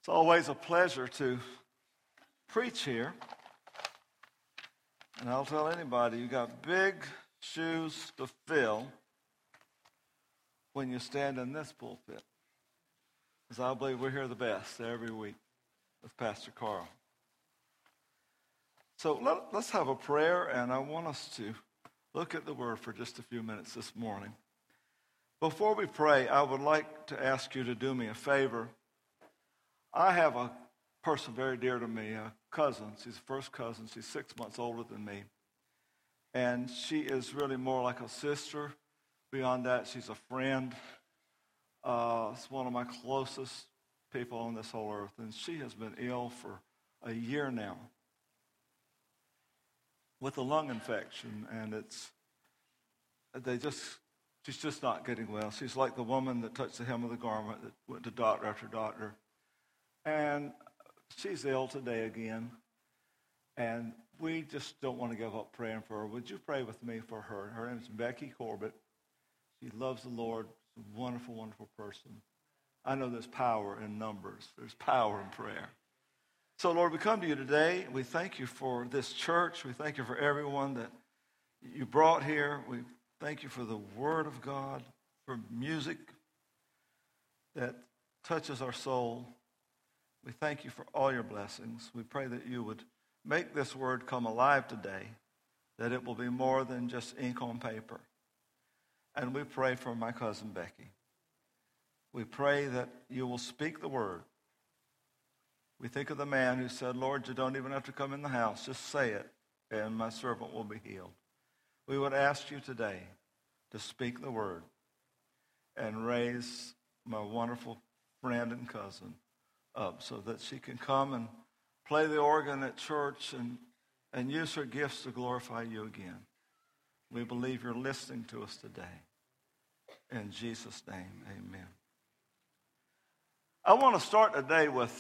It's always a pleasure to preach here. And I'll tell anybody, you got big shoes to fill when you stand in this pulpit. Because I believe we're here the best every week with Pastor Carl. So let's have a prayer, and I want us to look at the Word for just a few minutes this morning. Before we pray, I would like to ask you to do me a favor. I have a person very dear to me, a cousin. She's the first cousin. She's 6 months older than me. And she is really more like a sister. Beyond that, she's a friend. It's one of my closest people on this whole earth. And she has been ill for a year now with a lung infection. And she's just not getting well. She's like the woman that touched the hem of the garment that went to doctor after doctor. And she's ill today again. And we just don't want to give up praying for her. Would you pray with me for her? Her name is Becky Corbett. She loves the Lord. She's a wonderful, wonderful person. I know there's power in numbers. There's power in prayer. So, Lord, we come to you today. We thank you for this church. We thank you for everyone that you brought here. We thank you for the Word of God, for music that touches our soul. We thank you for all your blessings. We pray that you would make this word come alive today, that it will be more than just ink on paper. And we pray for my cousin Becky. We pray that you will speak the word. We think of the man who said, Lord, you don't even have to come in the house. Just say it, and my servant will be healed. We would ask you today to speak the word and raise my wonderful friend and cousin up so that she can come and play the organ at church and use her gifts to glorify you again. We believe you're listening to us today. In Jesus' name, amen. I want to start today with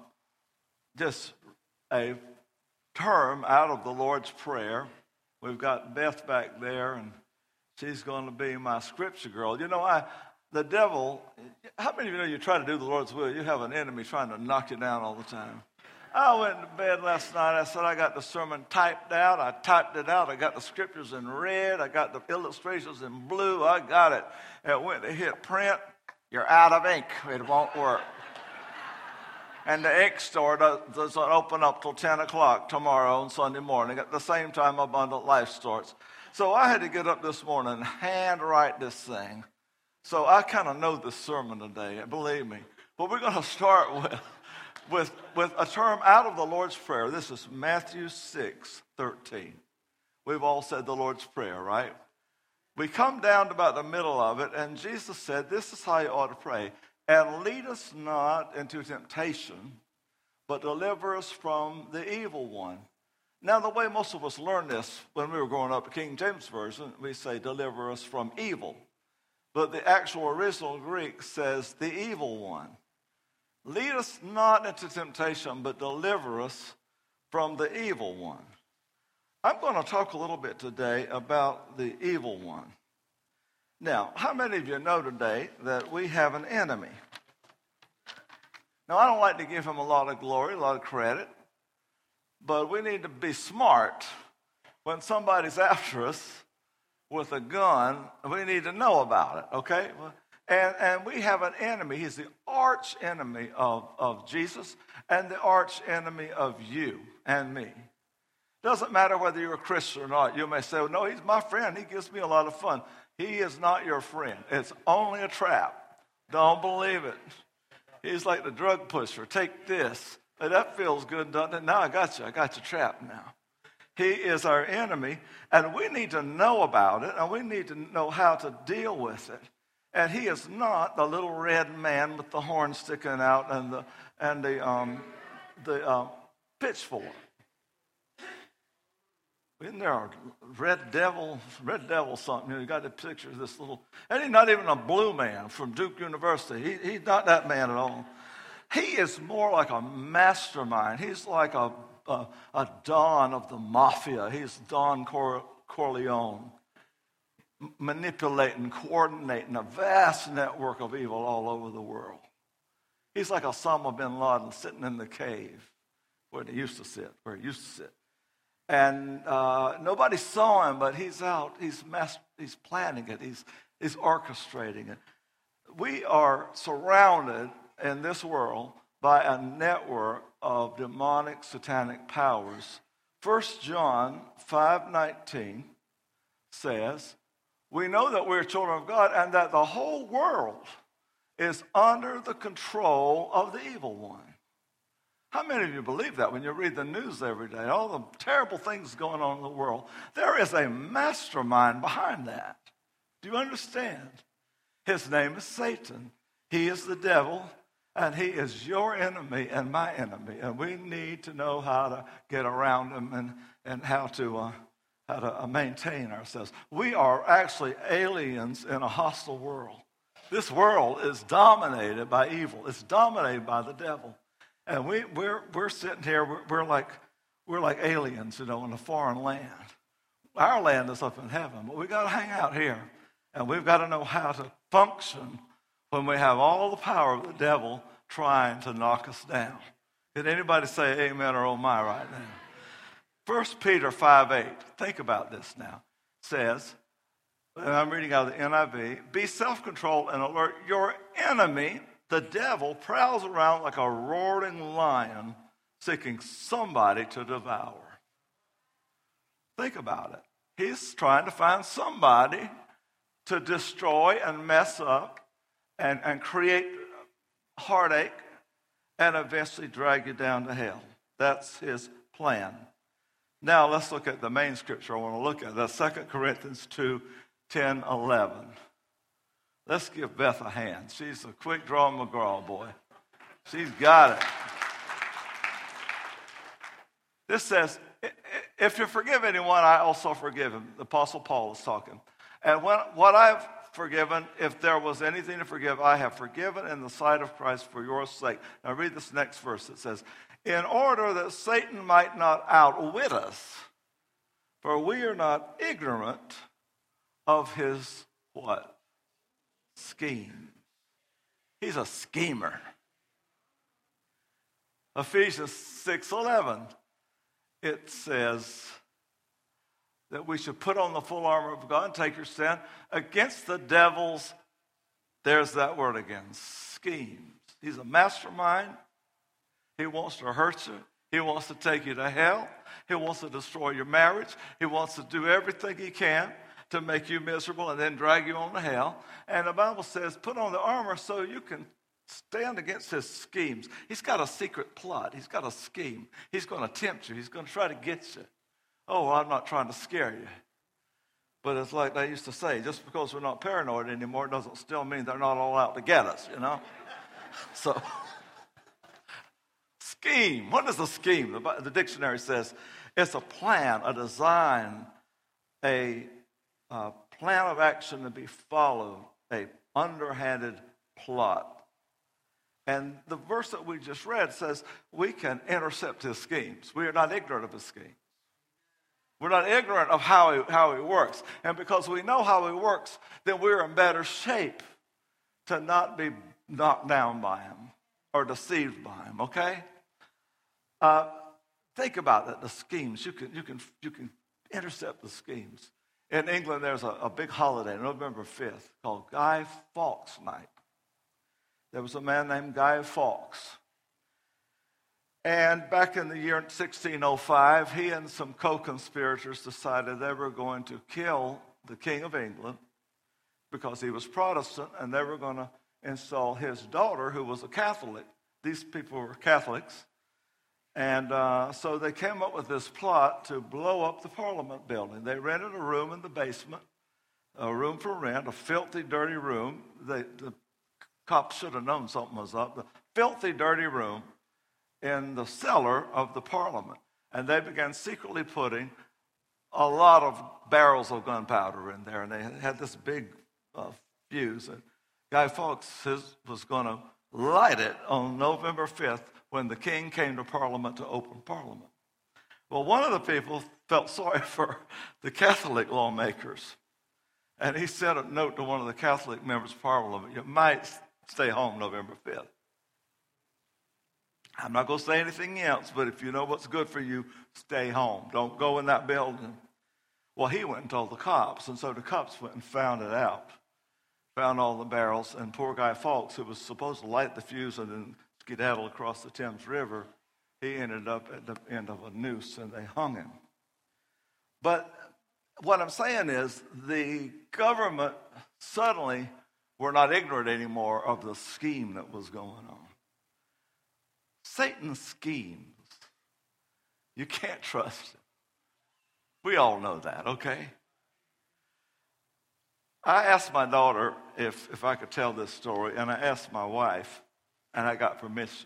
just a term out of the Lord's Prayer. We've got Beth back there, and she's going to be my scripture girl. You know, the devil, how many of you know you try to do the Lord's will, you have an enemy trying to knock you down all the time? I went to bed last night. I said, I got the sermon typed out. I typed it out. I got the scriptures in red. I got the illustrations in blue. I got it. It went to hit print. You're out of ink. It won't work. And the ink store doesn't open up till 10 o'clock tomorrow on Sunday morning. At the same time, Abundant Life starts. So I had to get up this morning and handwrite this thing. So I kind of know this sermon today, believe me. But we're going to start with a term out of the Lord's Prayer. This is Matthew 6:13. We've all said the Lord's Prayer, right? We come down to about the middle of it, and Jesus said, this is how you ought to pray. And lead us not into temptation, but deliver us from the evil one. Now, the way most of us learned this when we were growing up, the King James Version, we say, deliver us from evil. But the actual original Greek says, the evil one. Lead us not into temptation, but deliver us from the evil one. I'm going to talk a little bit today about the evil one. Now, how many of you know today that we have an enemy? Now, I don't like to give him a lot of glory, a lot of credit, but we need to be smart. When somebody's after us with a gun, we need to know about it, okay? And we have an enemy. He's the arch enemy of Jesus and the arch enemy of you and me. Doesn't matter whether you're a Christian or not. You may say, well, no, he's my friend. He gives me a lot of fun. He is not your friend. It's only a trap. Don't believe it. He's like the drug pusher. Take this. Hey, that feels good, doesn't it? Now I got you. I got you trapped now. He is our enemy, and we need to know about it, and we need to know how to deal with it. And he is not the little red man with the horn sticking out and the pitchfork. Isn't there a red devil something? You got the picture of this little, and he's not even a blue man from Duke University. He's not that man at all. He is more like a mastermind. He's like a Don of the mafia. He's Don Corleone, manipulating, coordinating a vast network of evil all over the world. He's like Osama bin Laden sitting in the cave where he used to sit. And nobody saw him, but he's out. He's planning it. He's orchestrating it. We are surrounded in this world by a network of demonic, satanic powers. 1 John 5:19 says, we know that we're children of God and that the whole world is under the control of the evil one. How many of you believe that when you read the news every day, all the terrible things going on in the world? There is a mastermind behind that. Do you understand? His name is Satan. He is the devil, and he is your enemy and my enemy. And we need to know how to get around him and how to maintain ourselves. We are actually aliens in a hostile world. This world is dominated by evil. It's dominated by the devil. And we're sitting here, we're like aliens, in a foreign land. Our land is up in heaven, but we got to hang out here. And we've got to know how to function when we have all the power of the devil trying to knock us down. Did anybody say amen or oh my right now? 1 Peter 5:8, think about this now, says, and I'm reading out of the NIV, be self-controlled and alert. Your enemy, the devil, prowls around like a roaring lion seeking somebody to devour. Think about it. He's trying to find somebody to destroy and mess up and create heartache and eventually drag you down to hell. That's his plan. Now let's look at the main scripture I want to look at. That's 2 Corinthians 2:10-11. Let's give Beth a hand. She's a quick draw McGraw, boy. She's got it. This says, if you forgive anyone, I also forgive him. The Apostle Paul is talking. And what I've forgiven, if there was anything to forgive, I have forgiven in the sight of Christ for your sake. Now read this next verse. It says, in order that Satan might not outwit us, for we are not ignorant of his what? Scheme. He's a schemer. Ephesians 6:11, it says that we should put on the full armor of God and take your stand against the devil's, there's that word again, schemes. He's a mastermind. He wants to hurt you. He wants to take you to hell. He wants to destroy your marriage. He wants to do everything he can to make you miserable and then drag you on to hell. And the Bible says, put on the armor so you can stand against his schemes. He's got a secret plot. He's got a scheme. He's going to tempt you. He's going to try to get you. Oh, I'm not trying to scare you. But it's like they used to say, just because we're not paranoid anymore doesn't still mean they're not all out to get us, So, scheme. What is a scheme? The dictionary says it's a plan, a design, a plan of action to be followed, a underhanded plot. And the verse that we just read says we can intercept his schemes. We are not ignorant of his schemes. We're not ignorant of how he works. And because we know how he works, then we're in better shape to not be knocked down by him or deceived by him, okay? Think about it, the schemes. You can intercept the schemes. In England, there's a big holiday, November 5th, called Guy Fawkes Night. There was a man named Guy Fawkes. And back in the year 1605, he and some co-conspirators decided they were going to kill the King of England because he was Protestant, and they were going to install his daughter, who was a Catholic. These people were Catholics. And so they came up with this plot to blow up the Parliament building. They rented a room in the basement, a room for rent, a filthy, dirty room. The cops should have known something was up. The filthy, dirty room in the cellar of the Parliament. And they began secretly putting a lot of barrels of gunpowder in there. And they had this big fuse. And Guy Fawkes was going to light it on November 5th when the king came to Parliament to open Parliament. Well, one of the people felt sorry for the Catholic lawmakers. And he sent a note to one of the Catholic members of Parliament, you might stay home November 5th. I'm not going to say anything else, but if you know what's good for you, stay home. Don't go in that building. Well, he went and told the cops, and so the cops went and found it out, found all the barrels, and poor Guy Fawkes, who was supposed to light the fuse and then skedaddle across the Thames River, he ended up at the end of a noose, and they hung him. But what I'm saying is the government suddenly were not ignorant anymore of the scheme that was going on. Satan's schemes, you can't trust him. We all know that, okay? I asked my daughter if I could tell this story, and I asked my wife, and I got permission.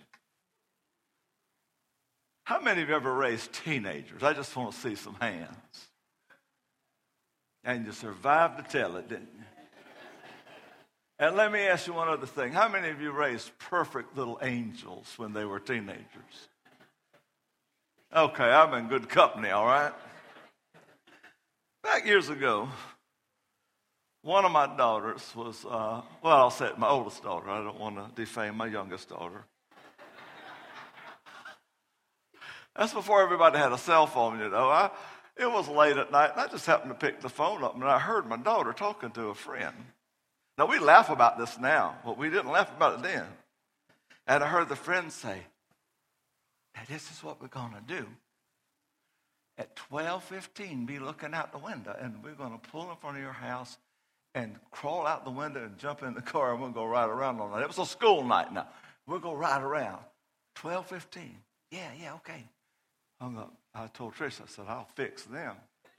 How many of you ever raised teenagers? I just want to see some hands. And you survived to tell it, didn't you? And let me ask you one other thing. How many of you raised perfect little angels when they were teenagers? Okay, I'm in good company, all right? Back years ago, one of my daughters was, I'll say it, my oldest daughter. I don't want to defame my youngest daughter. That's before everybody had a cell phone, you know. It was late at night, and I just happened to pick the phone up, and I heard my daughter talking to a friend. Now, we laugh about this now, but we didn't laugh about it then. And I heard the friend say, "Hey, this is what we're going to do. At 12:15, be looking out the window, and we're going to pull in front of your house and crawl out the window and jump in the car, and we'll go ride around all night." It was a school night now. We'll go ride around. 12:15. Yeah, okay. Hung up. I told Trish, I said, "I'll fix them."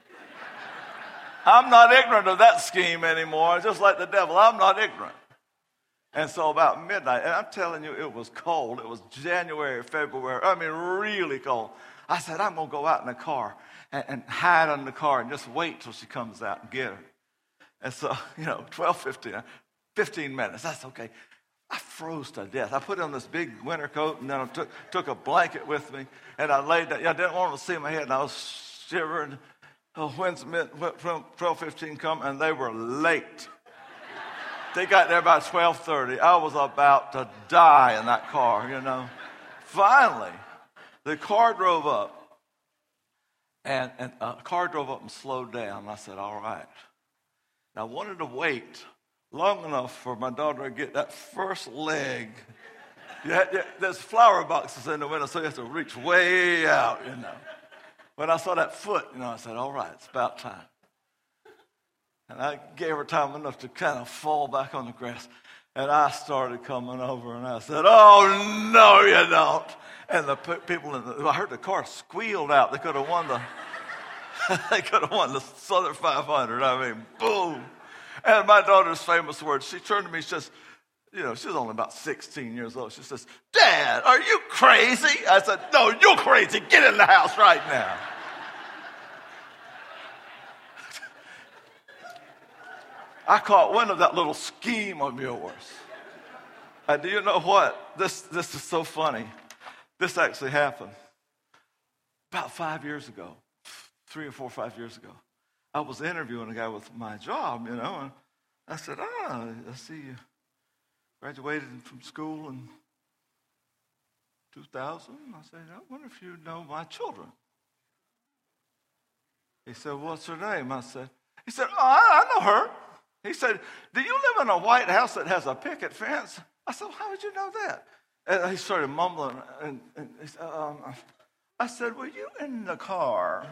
I'm not ignorant of that scheme anymore. Just like the devil, I'm not ignorant. And so about midnight, and I'm telling you, it was cold. It was January, February. I mean, really cold. I said, I'm going to go out in the car and hide in the car and just wait till she comes out and get her. And so, 12:15, 15 minutes. That's okay. I froze to death. I put on this big winter coat, and then I took a blanket with me, and I laid down. I didn't want to see my head, and I was shivering. Oh, when's 12:15 come? And they were late. They got there about 12:30. I was about to die in that car, Finally, the car drove up, and a car drove up and slowed down. I said, all right. Now, I wanted to wait long enough for my daughter to get that first leg. There's flower boxes in the window, so you have to reach way out, When I saw that foot, I said, all right, it's about time. And I gave her time enough to kind of fall back on the grass. And I started coming over, and I said, oh, no, you don't. And the people I heard the car squealed out. They could have won the Southern 500. I mean, boom. And my daughter's famous words, she turned to me, she says, she's only about 16 years old. She says, Dad, are you crazy? I said, no, you're crazy. Get in the house right now. I caught wind of that little scheme of yours. And do you know what? This is so funny. This actually happened about 5 years ago, 3 or 4 or 5 years ago. I was interviewing a guy with my job, and I said, I see you graduated from school in 2000. I said, I wonder if you know my children. He said, what's her name? He said, oh, I know her. He said, do you live in a White House that has a picket fence? I said, well, how would you know that? And he started mumbling. And he said, I said, were you in the car?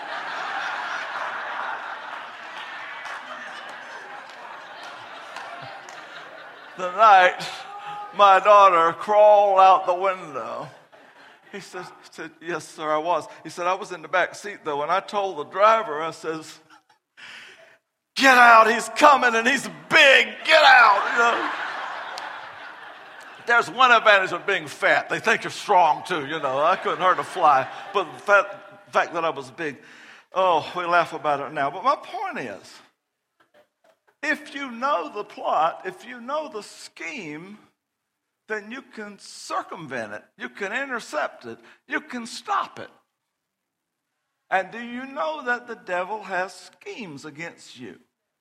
The night my daughter crawled out the window. He said, yes, sir, I was. He said, I was in the back seat, though, and I told the driver, I says, get out, he's coming, and he's big, get out, There's one advantage of being fat. They think you're strong, too, I couldn't hurt a fly. But the fact that I was big, we laugh about it now. But my point is, if you know the plot, if you know the scheme, then you can circumvent it. You can intercept it. You can stop it. And do you know that the devil has schemes against you?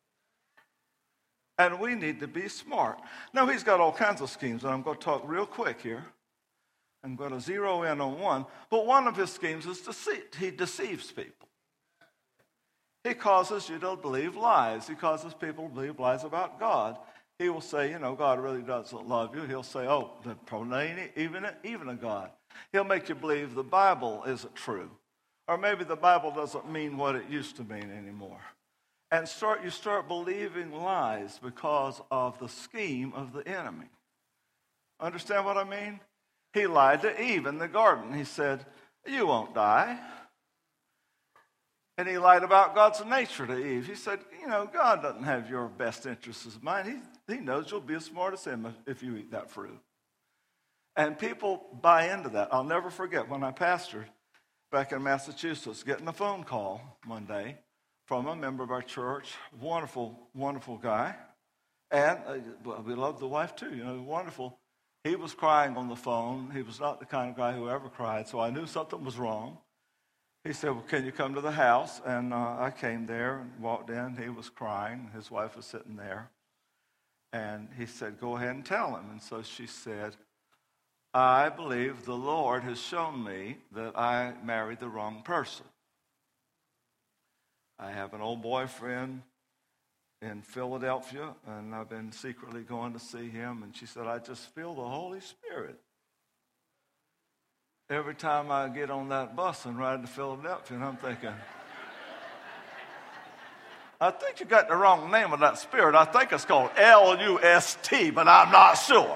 And we need to be smart. Now, he's got all kinds of schemes, and I'm going to talk real quick here. I'm going to zero in on one. But one of his schemes is deceit. He deceives people. He causes you to believe lies. He causes people to believe lies about God. He will say, God really doesn't love you. He'll say, that probably ain't even a God. He'll make you believe the Bible isn't true. Or maybe the Bible doesn't mean what it used to mean anymore. And you start believing lies because of the scheme of the enemy. Understand what I mean? He lied to Eve in the garden. He said, you won't die. And he lied about God's nature to Eve. He said, God doesn't have your best interests in mind. He knows you'll be as smart as him if you eat that fruit. And people buy into that. I'll never forget when I pastored back in Massachusetts, getting a phone call one day from a member of our church, wonderful, wonderful guy. And we loved the wife too, wonderful. He was crying on the phone. He was not the kind of guy who ever cried, so I knew something was wrong. He said, well, can you come to the house? And I came there and walked in. He was crying. His wife was sitting there. And he said, go ahead and tell him. And so she said, I believe the Lord has shown me that I married the wrong person. I have an old boyfriend in Philadelphia, and I've been secretly going to see him. And she said, I just feel the Holy Spirit every time I get on that bus and ride to Philadelphia. And I'm thinking, I think you got the wrong name of that spirit. I think it's called L-U-S-T, but I'm not sure.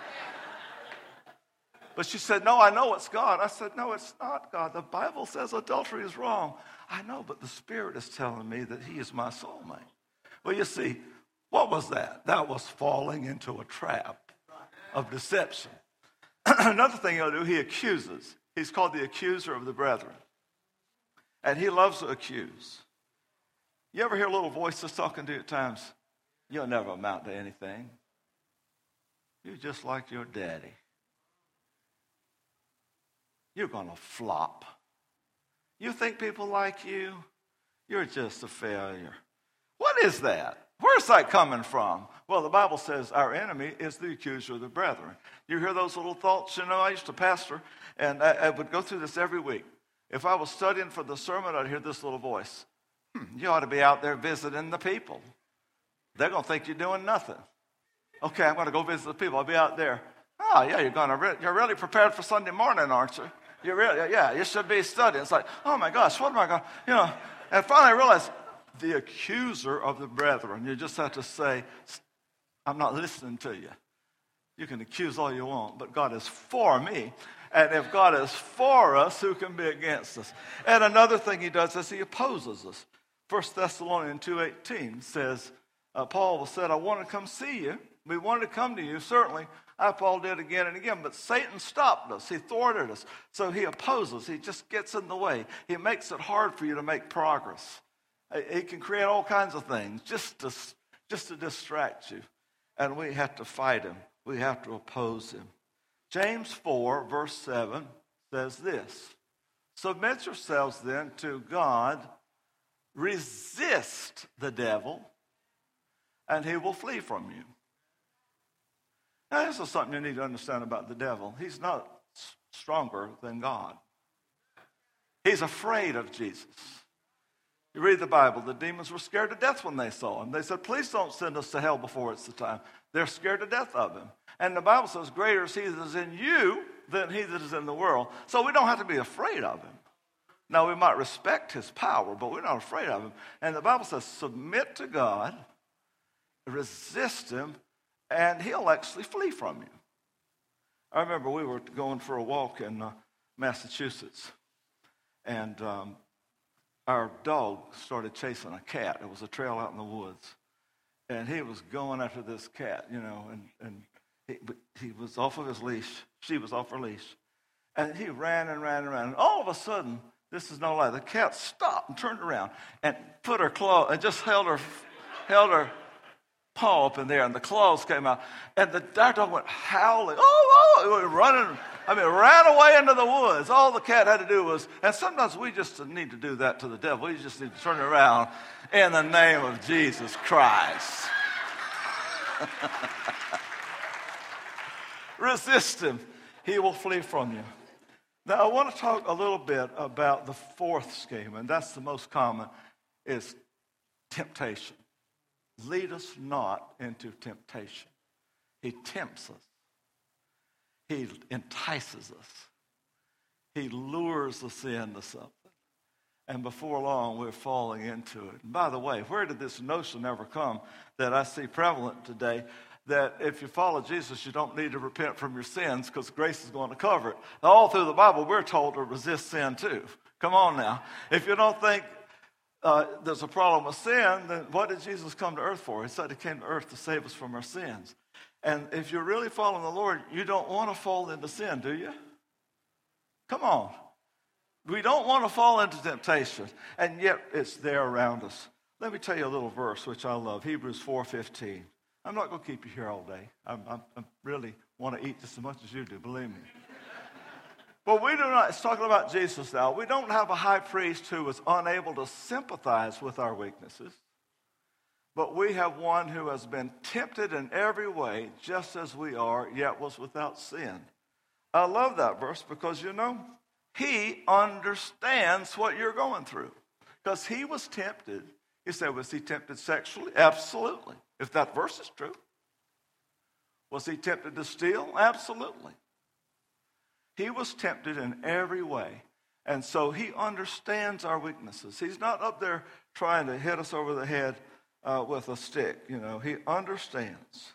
But she said, no, I know it's God. I said, no, it's not God. The Bible says adultery is wrong. I know, but the Spirit is telling me that he is my soulmate. Well, you see, what was that? That was falling into a trap of deception. Another thing he'll do, he accuses. He's called the accuser of the brethren. And he loves to accuse. You ever hear little voices talking to you at times? You'll never amount to anything. You're just like your daddy. You're going to flop. You think people like you? You're just a failure. What is that? Where's that coming from? Well, the Bible says our enemy is the accuser of the brethren. You hear those little thoughts? I used to pastor, and I would go through this every week. If I was studying for the sermon, I'd hear this little voice. You ought to be out there visiting the people. They're going to think you're doing nothing. Okay, I'm going to go visit the people. I'll be out there. Oh, yeah, you're really prepared for Sunday morning, aren't you? You should be studying. It's like, oh my gosh, what am I going to, And finally I realized, the accuser of the brethren. You just have to say, I'm not listening to you. You can accuse all you want, but God is for me. And if God is for us, who can be against us? And another thing he does is he opposes us. 1 Thessalonians 2:18 says, Paul said, I want to come see you. We wanted to come to you, certainly. Paul did again and again, but Satan stopped us. He thwarted us. So he opposes. He just gets in the way. He makes it hard for you to make progress. He can create all kinds of things just to distract you. And we have to fight him. We have to oppose him. James 4, verse 7 says this. Submit yourselves then to God. Resist the devil, and he will flee from you. Now, this is something you need to understand about the devil. He's not stronger than God. He's afraid of Jesus. You read the Bible, the demons were scared to death when they saw him. They said, please don't send us to hell before it's the time. They're scared to death of him. And the Bible says, greater is he that is in you than he that is in the world. So we don't have to be afraid of him. Now, we might respect his power, but we're not afraid of him. And the Bible says, submit to God, resist him, and he'll actually flee from you. I remember we were going for a walk in Massachusetts, and our dog started chasing a cat. It was a trail out in the woods, and he was going after this cat, and he was off of his leash. She was off her leash, and he ran and ran and ran. And all of a sudden, this is no lie, the cat stopped and turned around and put her claw and just held her paw up in there, and the claws came out, and our dog went howling, running. Ran away into the woods. All the cat had to do was, and sometimes we just need to do that to the devil. We just need to turn around in the name of Jesus Christ. Resist him. he will flee from you. Now, I want to talk a little bit about the fourth scheme, and that's the most common, is temptation. Lead us not into temptation. He tempts us. He entices us. He lures us into something. And before long, we're falling into it. And by the way, where did this notion ever come that I see prevalent today, that if you follow Jesus, you don't need to repent from your sins because grace is going to cover it? All through the Bible, we're told to resist sin too. Come on now. If you don't think there's a problem with sin, then what did Jesus come to earth for? He said he came to earth to save us from our sins. And if you're really following the Lord, you don't want to fall into sin, do you? Come on. We don't want to fall into temptation, and yet it's there around us. Let me tell you a little verse which I love, Hebrews 4:15. I'm not going to keep you here all day. I really want to eat just as much as you do, believe me. But we do not, it's talking about Jesus now. We don't have a high priest who is unable to sympathize with our weaknesses, but we have one who has been tempted in every way, just as we are, yet was without sin. I love that verse because, he understands what you're going through. Because he was tempted. You say, was he tempted sexually? Absolutely. If that verse is true. Was he tempted to steal? Absolutely. He was tempted in every way. And so he understands our weaknesses. He's not up there trying to hit us over the head with a stick. He understands.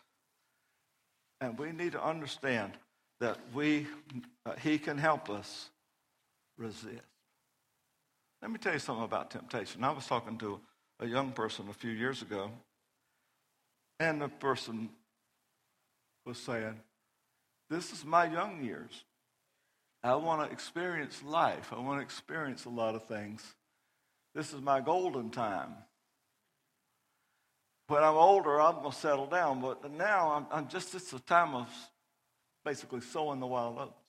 And we need to understand that he can help us resist. Let me tell you something about temptation. I was talking to a young person a few years ago, and the person was saying, this is my young years. I want to experience life. I want to experience a lot of things. This is my golden time. When I'm older, I'm going to settle down, but now it's a time of basically sowing the wild oats.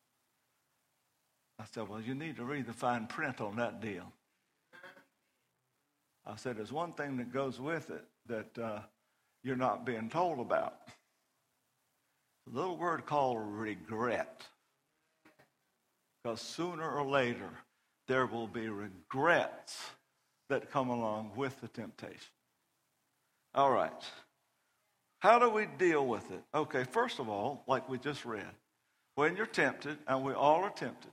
I said, well, you need to read the fine print on that deal. I said, there's one thing that goes with it that you're not being told about. A little word called regret. Because sooner or later, there will be regrets that come along with the temptation. All right. How do we deal with it? Okay, first of all, like we just read, when you're tempted, and we all are tempted,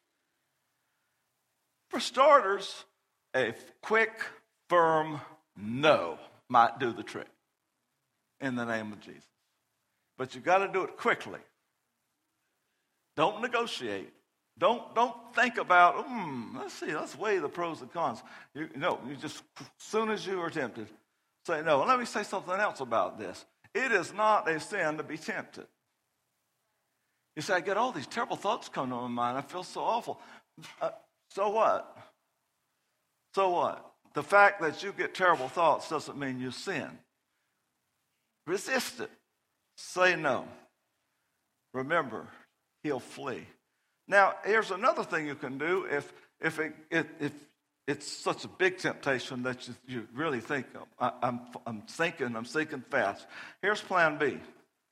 for starters, a quick, firm no might do the trick in the name of Jesus. But you got to do it quickly. Don't negotiate. Don't think about, let's weigh the pros and cons. You just, as soon as you are tempted, say no. And let me say something else about this. It is not a sin to be tempted. You say, I get all these terrible thoughts coming to my mind. I feel so awful. So what? So what? The fact that you get terrible thoughts doesn't mean you sin. Resist it. Say no. Remember, he'll flee. Now, here's another thing you can do if it's such a big temptation that you really think, I'm sinking fast. Here's plan B.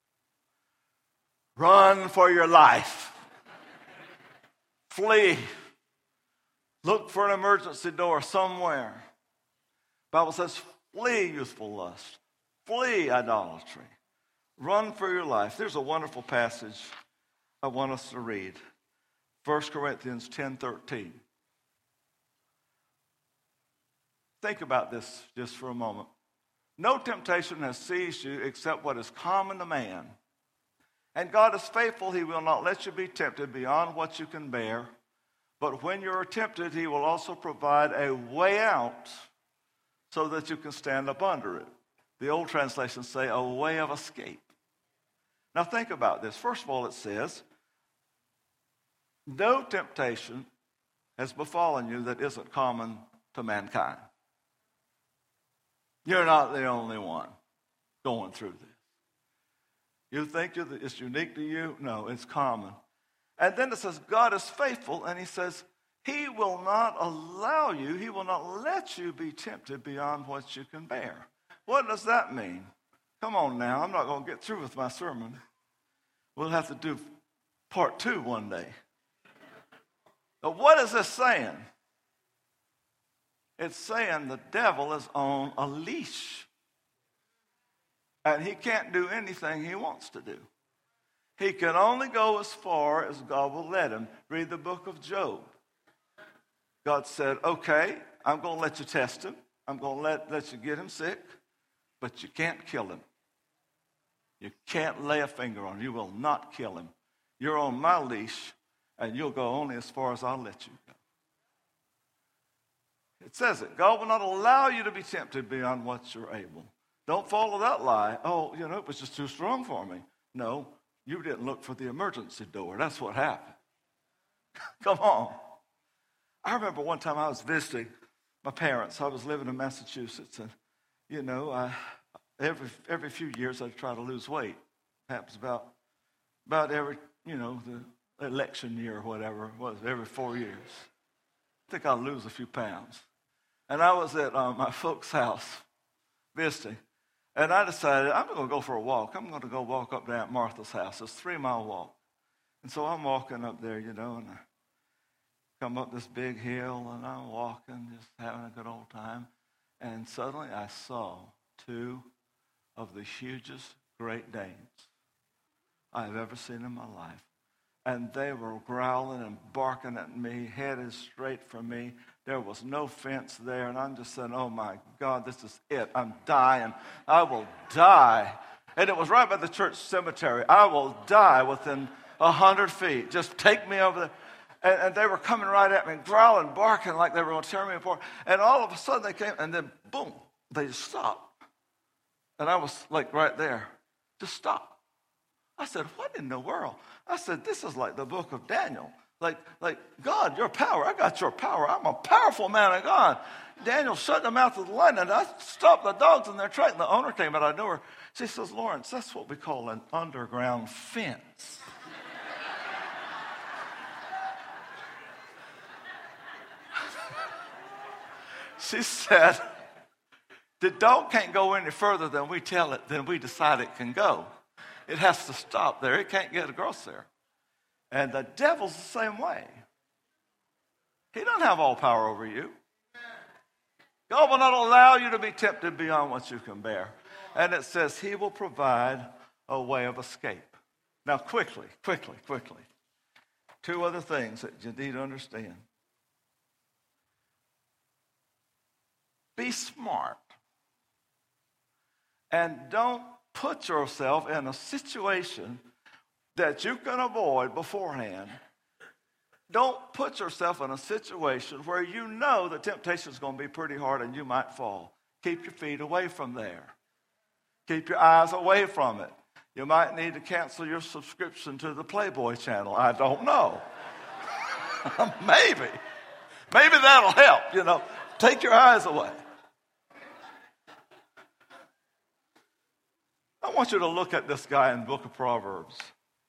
Run for your life. Flee. Look for an emergency door somewhere. The Bible says, flee youthful lust. Flee idolatry. Run for your life. There's a wonderful passage I want us to read. 1 Corinthians 10:13. Think about this just for a moment. No temptation has seized you except what is common to man. And God is faithful. He will not let you be tempted beyond what you can bear. But when you are tempted, he will also provide a way out so that you can stand up under it. The old translations say a way of escape. Now think about this. First of all, it says, no temptation has befallen you that isn't common to mankind. You're not the only one going through this. You think it's unique to you? No, it's common. And then it says God is faithful, and he says he will not allow you, he will not let you be tempted beyond what you can bear. What does that mean? Come on now, I'm not going to get through with my sermon. We'll have to do part 2 one day. But what is this saying? It's saying the devil is on a leash. And he can't do anything he wants to do. He can only go as far as God will let him. Read the book of Job. God said, okay, I'm going to let you test him. I'm going to let you get him sick, but you can't kill him. You can't lay a finger on him. You will not kill him. You're on my leash, and you'll go only as far as I'll let you go. It says it. God will not allow you to be tempted beyond what you're able. Don't follow that lie. Oh, it was just too strong for me. No, you didn't look for the emergency door. That's what happened. Come on. I remember one time I was visiting my parents. I was living in Massachusetts, and, every few years I'd try to lose weight. It happens about every, the election year or whatever it was, every 4 years. I think I'll lose a few pounds. And I was at my folks' house visiting, and I decided I'm going to go for a walk. I'm going to go walk up to Aunt Martha's house. It's a 3-mile walk. And so I'm walking up there, and I come up this big hill, and I'm walking, just having a good old time. And suddenly I saw 2 of the hugest Great Danes I've ever seen in my life. And they were growling and barking at me, headed straight for me. There was no fence there, and I'm just saying, oh my God, this is it. I'm dying. I will die. And it was right by the church cemetery. I will die within 100 feet. Just take me over there. And they were coming right at me, growling, barking like they were going to tear me apart. And all of a sudden they came, and then boom, they just stopped. And I was like right there. Just stop. I said, what in the world? I said, this is like the book of Daniel. Like God, your power. I got your power. I'm a powerful man of God. Daniel shut the mouth of the lion, and I stopped the dogs in their track. And the owner came out. I knew her. She says, Lawrence, that's what we call an underground fence. She said, the dog can't go any further than we tell it, than we decide it can go. It has to stop there. It can't get across there. And the devil's the same way. He doesn't have all power over you. God will not allow you to be tempted beyond what you can bear. And it says he will provide a way of escape. Now, quickly. 2 other things that you need to understand. Be smart. And don't put yourself in a situation that you can avoid beforehand. Don't put yourself in a situation where you know the temptation is going to be pretty hard and you might fall. Keep your feet away from there. Keep your eyes away from it. You might need to cancel your subscription to the Playboy channel. I don't know. Maybe that'll help, Take your eyes away. I want you to look at this guy in the book of Proverbs.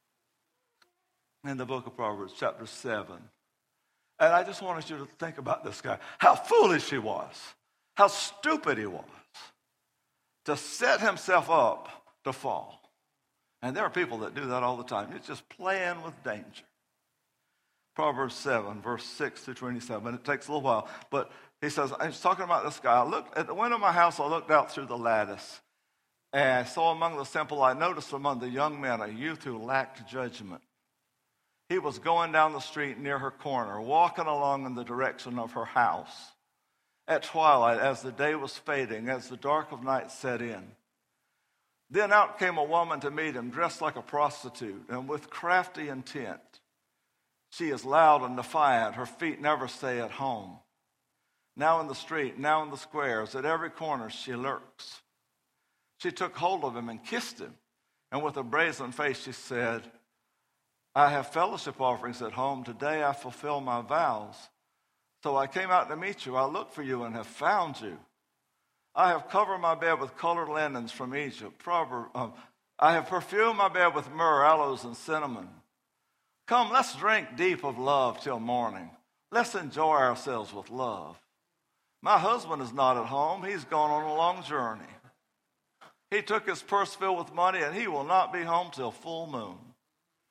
In the book of Proverbs, chapter 7. And I just wanted you to think about this guy. How foolish he was. How stupid he was. To set himself up to fall. And there are people that do that all the time. It's just playing with danger. Proverbs 7, verse 6 through 27. It takes a little while. But he says, I was talking about this guy. I looked at the window of my house. I looked out through the lattice. And I saw among the simple, I noticed among the young men a youth who lacked judgment. He was going down the street near her corner, walking along in the direction of her house. At twilight, as the day was fading, as the dark of night set in. Then out came a woman to meet him, dressed like a prostitute, and with crafty intent. She is loud and defiant. Her feet never stay at home. Now in the street, now in the squares, at every corner she lurks. She took hold of him and kissed him. And with a brazen face she said, I have fellowship offerings at home. Today I fulfill my vows. So I came out to meet you. I looked for you and have found you. I have covered my bed with colored linens from Egypt. I have perfumed my bed with myrrh, aloes, and cinnamon. Come, let's drink deep of love till morning. Let's enjoy ourselves with love. My husband is not at home. He's gone on a long journey. He took his purse filled with money, and he will not be home till full moon.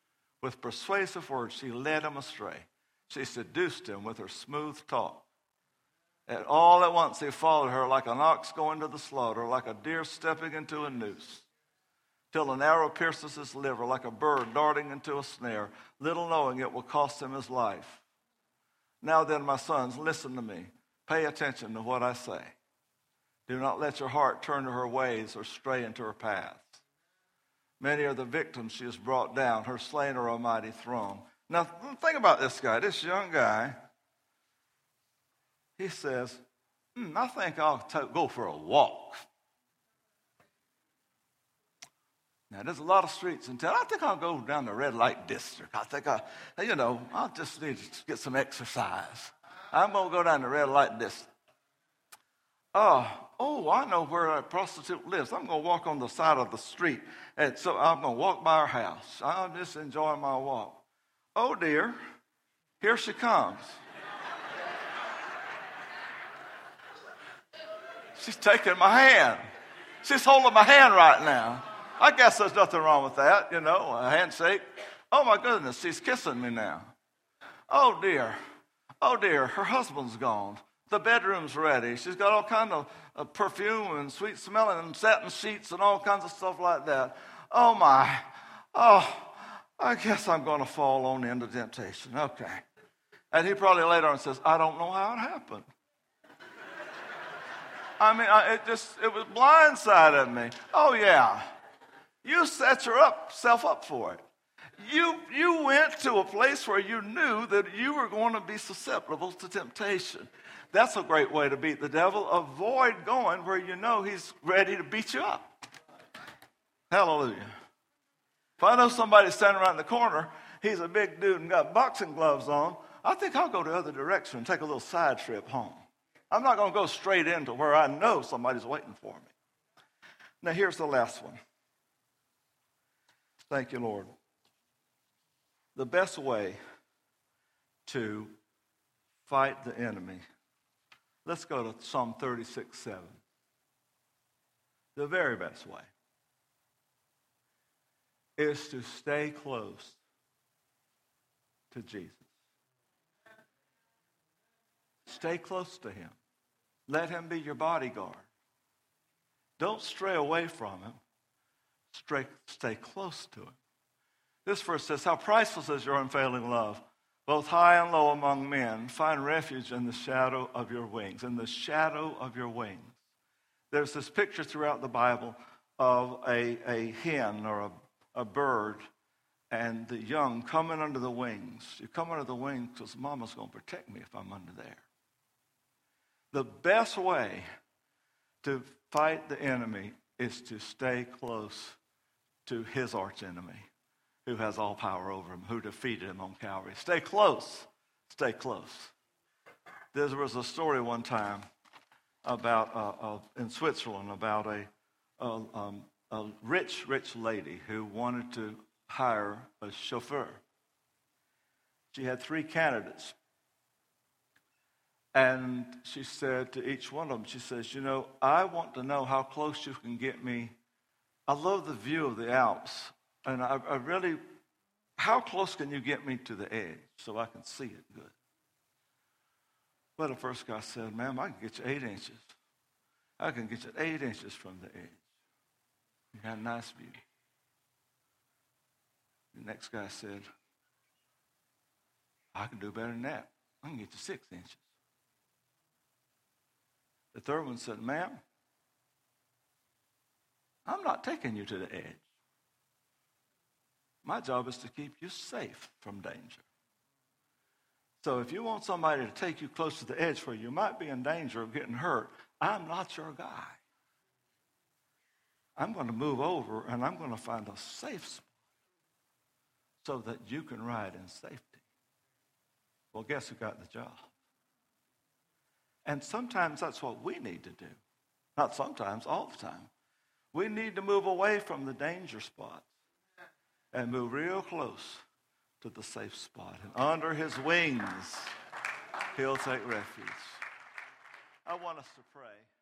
with persuasive words, she led him astray. She seduced him with her smooth talk. And all at once he followed her like an ox going to the slaughter, like a deer stepping into a noose, till an arrow pierces his liver, like a bird darting into a snare, little knowing it will cost him his life. Now then, my sons, listen to me. Pay attention to what I say. Do not let your heart turn to her ways or stray into her paths. Many are the victims she has brought down. Her slain are a mighty throng. Now, think about this guy, this young guy. He says, I think I'll go for a walk. Now, there's a lot of streets in town. I think I'll go down the red light district. I think I'll just need to get some exercise. I'm going to go down the red light district. I know where a prostitute lives. I'm going to walk on the side of the street. And so I'm going to walk by her house. I'm just enjoying my walk. Oh, dear, here she comes. She's taking my hand. She's holding my hand right now. I guess there's nothing wrong with that, a handshake. Oh, my goodness, she's kissing me now. Oh, dear, her husband's gone. The bedroom's ready. She's got all kind of perfume and sweet smelling and satin sheets and all kinds of stuff like that. Oh, my. Oh, I guess I'm going to fall on into temptation. Okay. And he probably later on says, I don't know how it happened. It was blindsided me. Oh, yeah. You set yourself up for it. You went to a place where you knew that you were going to be susceptible to temptation. That's a great way to beat the devil. Avoid going where you know he's ready to beat you up. Hallelujah. If I know somebody standing around the corner, he's a big dude and got boxing gloves on, I think I'll go the other direction and take a little side trip home. I'm not going to go straight into where I know somebody's waiting for me. Now, here's the last one. Thank you, Lord. The best way to fight the enemy. Let's go to Psalm 36:7. The very best way is to stay close to Jesus. Stay close to him. Let him be your bodyguard. Don't stray away from him. Stay close to him. This verse says, how priceless is your unfailing love, both high and low among men. Find refuge in the shadow of your wings. In the shadow of your wings. There's this picture throughout the Bible of a hen or a bird and the young coming under the wings. You come under the wings because mama's going to protect me if I'm under there. The best way to fight the enemy is to stay close to his archenemy, who has all power over him, who defeated him on Calvary. Stay close. Stay close. There was a story one time about in Switzerland about a rich lady who wanted to hire a chauffeur. She had 3 candidates. And she said to each one of them, she says, I want to know how close you can get me. I love the view of the Alps. And I really, how close can you get me to the edge so I can see it good? Well, the first guy said, ma'am, I can get you 8 inches. I can get you 8 inches from the edge. You had a nice view. The next guy said, I can do better than that. I can get you 6 inches. The third one said, ma'am, I'm not taking you to the edge. My job is to keep you safe from danger. So if you want somebody to take you close to the edge where you might be in danger of getting hurt, I'm not your guy. I'm going to move over and I'm going to find a safe spot so that you can ride in safety. Well, guess who got the job? And sometimes that's what we need to do. Not sometimes, all the time. We need to move away from the danger spots and move real close to the safe spot. And under his wings, he'll take refuge. I want us to pray.